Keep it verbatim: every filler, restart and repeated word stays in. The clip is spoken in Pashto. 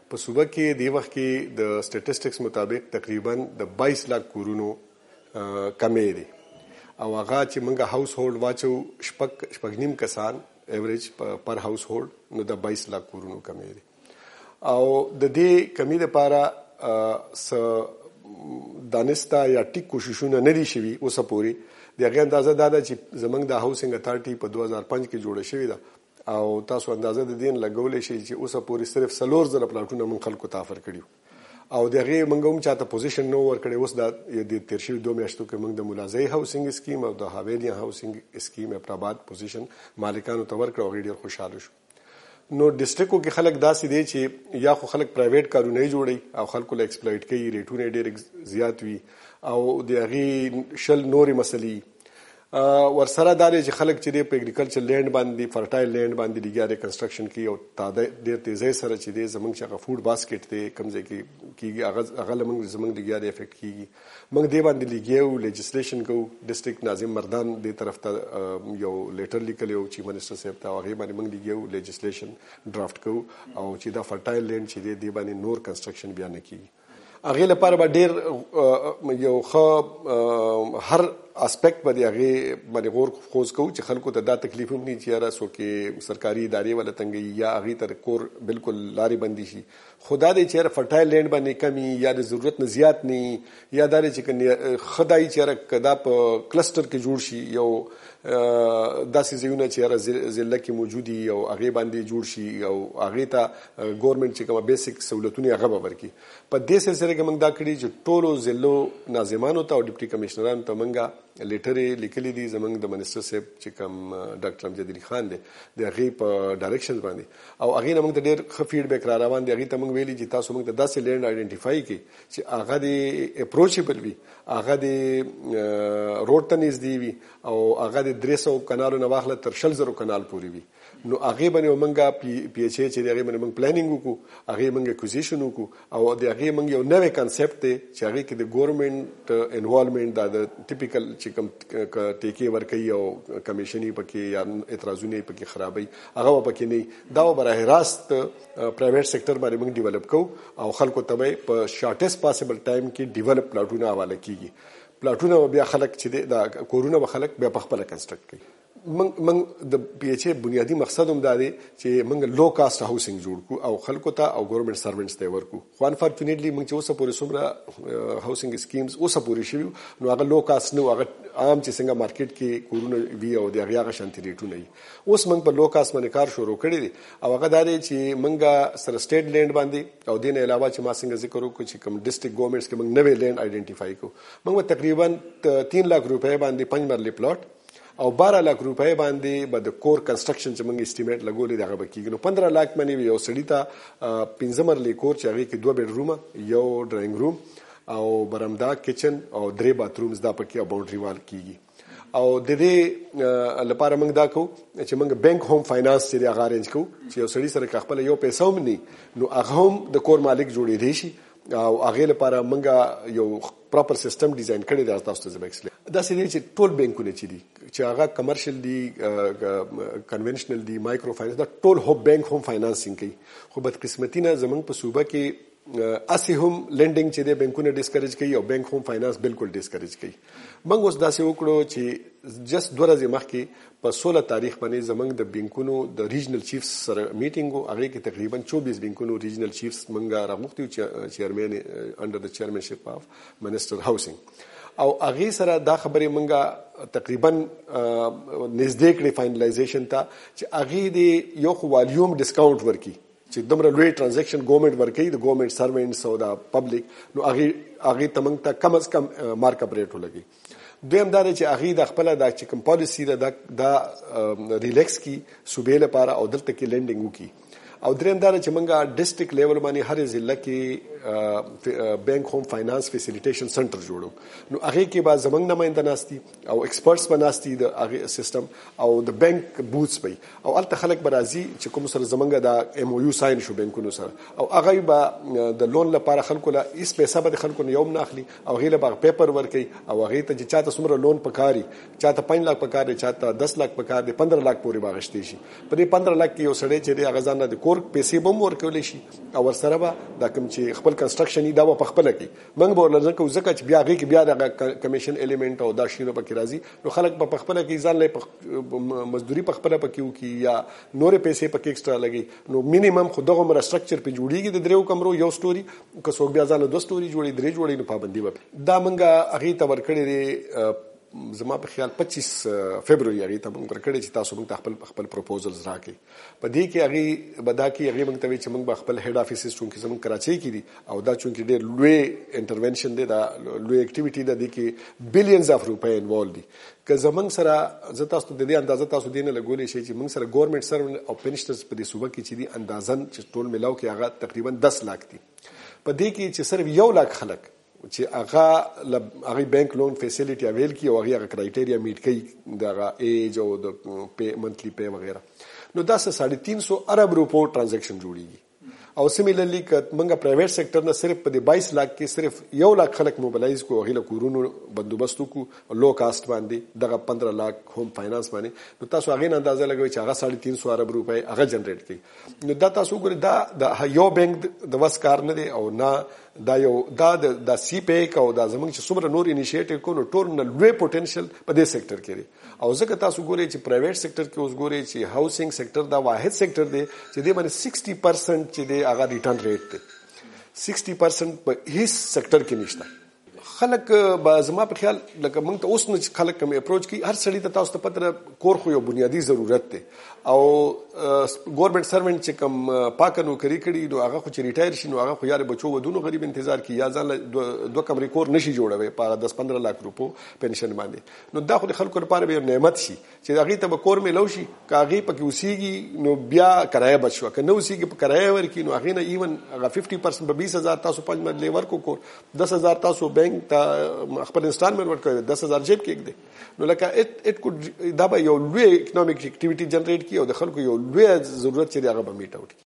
په صوبه کې د وخت کې د سټیټسټکس مطابق تقریبا د بایس لاک کورونو کمې دي او هغه چې موږ هاوس هولډ واچو شپږ شپږ نیم کسان ایوریج پر هاوس هولډ نو د بایس لاک کورونو کمې دي او د دې کمی لپاره س دانستا یا ټیک کوششونه نه دي شوي اوسه پورې د هغې اندازه دا ده چې زموږ د هاوسنګ اتارټي په دوه هزار پنځ کې جوړه شوې ده او تاسو اندازه د دې لګولی شئ چې اوسه پورې صرف څلور زره پلاټونه موږ خلکو ته افر کړي او د هغې موږ هم چاته پوزیشن نه ورکړی. اوس دا د تېر شوي دوه میاشتو کې موږ د ملازۍ هاوسنګ اسکیم او د حویلیان هاوسنګ اسکیم ابټاباد پوزیشن مالکانو ته ورکړه او هغې ډېر خوشحاله شو. نو ډسټرکو کې خلک داسې دی چې یا خو خلک پرایویټ کارونه یې جوړوي او خلکو له ایکسپلایټ کوي ریټونه یې ډېر زیات وي او د هغې شل نورې مسلې ورسره دا دی چې خلک چې دی په اګریکلچر لینډ باندې فرټایل لینډ باندې لګیا دی کنسټرکشن کوي او تعداد ډېر تیزۍ سره چې دی زموږ چې هغه فوډ باسکټ دی کوم ځای کې کېږي هغه هغه له موږ زموږ لګیا دی افیکټ کېږي. موږ دې باندې لګیا یو لیجسلیشن کوو. ډسټرکټ ناظم مردان دې طرف ته یو لیټر لیکلی و چیف منسټر صاحب ته او هغې باندې موږ لګیا یو لیجسلیشن ډرافټ کوو او چې دا فرټایل لینډ چې دی دې باندې نور کنسټرکشن بیا نه کېږي. هغې لپاره به ډېر یو ښه هر اسپیکټ باندې هغې باندې غور خوځ کوو چې خلکو ته دا تکلیف هم نه چې یاره څوک سرکاري ادارې والا تنګوي یا هغې ته کور بالکل لارې بندي شي. خو دا دی چې یاره فرټایل لینډ باندې کم یا د ضرورت نه زیات نه یا دا دی چې ښه دا وي چې یاره که دا په کلسټر کې جوړ شي یو داسې ځایونه چې یاره ضلع کې موجود وي او هغې باندې جوړ شي او هغې ته ګورنمنټ چې کومه بیسک سهولتونه هغه به ورکړي. په دې سلسله کې موږ دا کړي چې ټولو ضلعو ناظمانو ته او ډیپټي کمشنرانو ته موږ لیټرې لیکلي دي زموږ د منسټر صاحب چې کوم ډاکټر امجد علي خان دی د هغې په ډایرکشنز باندې او هغې نه موږ ته ډېر ښه فیډبیک را روان دی. هغې ته موږ ویلي چې تاسو موږ ته داسې لینډ آیډنټیفای کړي چې هغه د اپروچیبل وي هغه د روډ ته نږدې وي او هغه د درې سوو کنالو نه واخله تر شل زرو کنال پورې وي. نو هغې باندې موږ پی پی ایچ ای چې د هغې باندې موږ پلانینګ وکړو هغې موږ اکوزیشن وکړو او د هغې موږ یو نوی کنسپټ دی چې هغې کې د ګورنمنټ انوالومنټ دا د ټیپیکل چې کوم ټیکې ورکوي او کمیشن یې پکې یا اعتراضونه یې پکې خرابوي هغه به پکې نه وي. دا به براه راست پرایویټ سیکټر باندې موږ ډیولپ کوو او خلکو ته به په شارټیسټ پاسبل ټایم کې ډیولپ پلاټونه حواله کېږي. پلاټونه بیا خلک چې دی دا کورونه به خلک بیا په خپله کنسټرکټ کوي. موږ د پی ایچ ای بنیادی مقصد هم دا دی چې موږ لو کاسټ هاوسنګ جوړ کړو او خلکو ته او ګورنمنټ سروینټس ته ورکړو. خو انفارچونیټلی موږ چې اوسه پورې څومره هاوسنګ اسکیمز اوسه پورې شوي نو هغه لو کاسټ نه و هغه عام چې څنګه مارکیټ کې کورونه وي او د هغې هغه شانتي ریټونه وي. اوس موږ په لو کاسټ باندې کار شروع کړی دی او هغه دا دی چې موږ سره سټیټ لینډ باندې او دې نه علاوه چې ما څنګه ذکر وکړو چې کوم ډسټرکټ ګورنمنټس کې موږ نوی لینډ آیډنټیفای کړو. موږ تقریبا تین لاک روپۍ باندې پنځ مرلې پلاټ او بارہ لاک روپۍ باندې به د کور کنسټرکشن چې موږ اسټیمیټ لګولی دی هغه به کېږي. نو پندره لاک باندې یو سړي ته پنځه مرلې کور چې هغې کې دوه بیډ رومه یو ډرایینګ روم او برمدا کچن او درې باترومز دا پکې او باونډري وال کېږي. او د دې لپاره موږ دا کوو چې موږ بینک ہوم فاینانس چې دی هغه ارینج کوو چې یو سړي سره که خپله یو پیسه هم نه نو هغه هم د کور مالک جوړېدی شي او هغې لپاره موږ یو پراپر سیستم ډیزاین کړی دی. تاسو ته زه به ایکسپلین داسې دی چې ټول بینکونه چې دي چې هغه کمرشل دي کنونشنل دي مایکرو فاینانس دا ټول هو بینک هم فاینانسینګ کوي. خو بدقسمتي نه زموږ په صوبه کې اسې هم لینډینګ چې دی بینکونه ډسکریج کوي او بینک هم فاینانس بالکل ډسکریج کوي. موږ اوس داسې وکړو چې جست دوه ورځې مخکې په سوله تاریخ باندې زموږ د بینکونو د ریجنل چیفز سره میټینګ و. هغې کې تقریبا چوبیس بینکونو ریجنل چیفز موږ راغوښتي وو چیرمین انډر د چیرمنشپ اف منسټر هاوسنګ او هغې سره دا خبرې موږ تقریبا نږدې کړې فاینلایزیشن ته چې هغې د یو خو والیوم ډسکاونټ ورکړي چې دومره لوی ټرانزیکشن ګورنمنټ ورکوي د ګورنمنټ سروینټس او د پبلک نو هغې هغې ته موږ ته کم از کم مارک اپ ریټ ولګي. دویم دا دی چې هغې د خپله دا چې کوم پالیسي ده دا ریلیکس کړي صوبې لپاره او دلته کې لینډینګ وکړي. او دریم دا چې موږ ډسټرکټ لیول باندې هرې ضلع کې بینک ہوم فاینانس فیسیلیټیشن سنټر جوړو. نو هغې کې به زموږ نماینده ناستي او ایکسپرټس به ناستي د هغې سیسټم او د بینک بوتس به او هلته خلک به راځي چې کوم سره زموږ د ایم او یو ساین شو بینکونو سره او هغوی به د لون لپاره خلکو له هېڅ پیسه به د خلکو نه یو هم نه اخلي او هغې له به پیپر ورکوي او هغې ته چې چاته څومره لون پکار وي چاته پنځ لاک پکار دی چاته دس لاک پکار دی پندره لاک پورې به اخیستی شي. په دې پندره لاک کې یو سړی چې دی هغه ځان نه د کور پیسې به هم ورکولی شي او ورسره به دا کوم چې خپل کنسټرکشن دا به په خپله کوي. موږ به ورله کوو ځکه چې بیا هغې کې بیا دغه کمیشن ایلیمنټ او دا شیونه پکې راځي نو خلک به په خپله کې ځان له مزدوري په خپله پکې وکړي یا نورې پیسې پکې ایکسټرا لګي نو مینیمم خو دغومره سټرکچر پې جوړېږي د دریو کمرو یو سټوري که څوک بیا ځان له دوه سټوري جوړي درې جوړي نو پابندي به دا موږ هغې ته ورکړې دی زما په خیال پچیس فبروري هغې ته موږ ورکړی چې تاسو موږ ته خپل خپل پروپوزلز راکړئ. په دې کې هغې به دا کوي هغې موږ ته وایي چې موږ به خپل هیډ افیسز چونکې زموږ کراچۍ کې دي او دا چونکې ډېر لوی انټرونشن دی دا لوی اکټیویټي ده دې کې بلینز اف روپۍ انوالو دي. که زموږ سره زه تاسو ته د دې اندازه تاسو دې نه لګولی شئ چې موږ سره ګورنمنټ سروینټ او پنشنرز په دې صوبه کې چې دي اندازن چې ټول ملاو کې هغه تقریبا دس لاک دي. په دې کې چې صرف یو لاک خلک چې هغه هغه بانک لون فیسیلیټي اویل کی او هغه هغه کرایټیریا میټ کوي دغه ایج او د پی منتلی پی وغیرہ نو دا څه ساڑھے تین سو ارب روپو ټرانزیکشن جوړیږي. او سیمیلرلی که موږ پرایویټ سیکټر نه صرف په دې بایس لاک کې صرف یو لاک خلک موبلایز کو هغه له کورونو بندوبست کو لو کاست باندې دغه پندرہ لاک ہوم فاینانس باندې نو تاسو هغه اندازه لګوي چې هغه ساڑھے تین سو ارب روپے هغه جنریټ کوي نو دا تاسو ګورئ دا د یو بانک د وس کار نه دی او نه دا یو دا د سی پیک او دا زمونږ چې څومره نور انیشیټیو کو نو ټول نه لوی پوتنشل په دې سیکټر کې دی. او ځکه تاسو ګورئ چې پرایویټ سیکټر کې اوس ګورئ چې هاوسینګ سیکټر دا واحد سیکټر دی چې دې باندې سکسټي پرسنټ چې دی هغه ریټرن ریټ دی سکسټي پرسنټ په هیڅ سیکټر کې نشته. خلک به زما په خیال لکه موږ ته اوس نه خلک کوم اپروچ کوي هر سړي ته تاسو ته پته کور خو یو بنیادی ضرورت دی او ګورنمنټ سروینټ چې کوم پاکه نوکري کړي نو هغه خو چې ریټایر شي نو هغه خو یاره بچو ودونو غریب انتظار کوي یا ځان دوه کمرې کور نشي جوړوي په دس پندرہ لاک روپو پنشن باندې نو دا خو د خلکو لپاره به نعمت شي چې هغې ته به کور میلو شي که هغې پکې اوسېږي نو بیا کرایه بچ شوه که نه اوسېږي په کرایه ورکړي نو هغې نه ایون هغه ففټي پرسنټ به بیس هزار تاسو پنځ مرلې ورکو کور دس هزار تاسو بینک ته خپل انسټالمنټ ورکوي دس هزار جیب کې کېږدي نو لکه اټ کوډ دا به یو لوی اکنامک اکټیویټي جنریټ کړي او د خلکو یو لوی ضرورت چې دی هغه به میټ آوټ کړي.